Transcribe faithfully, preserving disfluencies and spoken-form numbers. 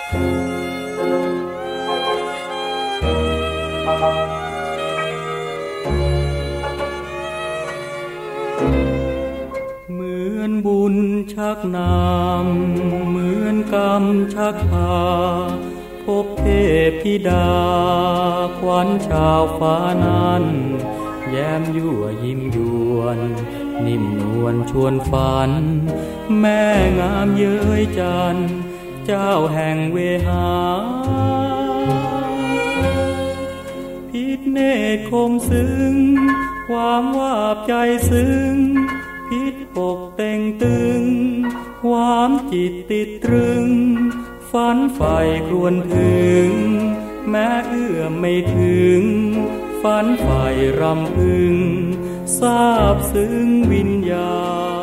เหมือนบุญชักนำเหมือนกรรมชักพาพบเทพธิดาขวัญชาวฟ้านั้นแย้มยั่วยิ้มยวนนิ่มนวลชวนฝันแม่งามเย้ยจันทร์เจ้าแห่งเวหาพิษเนตรคมซึ้งความว่าใจซึ้งพิษปกเต่งตึงความจิตติดตรึงฝันใฝ่ครวญถึงแม้เอื้อมไม่ถึงฝันใฝ่รำพึงทราบซึ้งวิญญาณ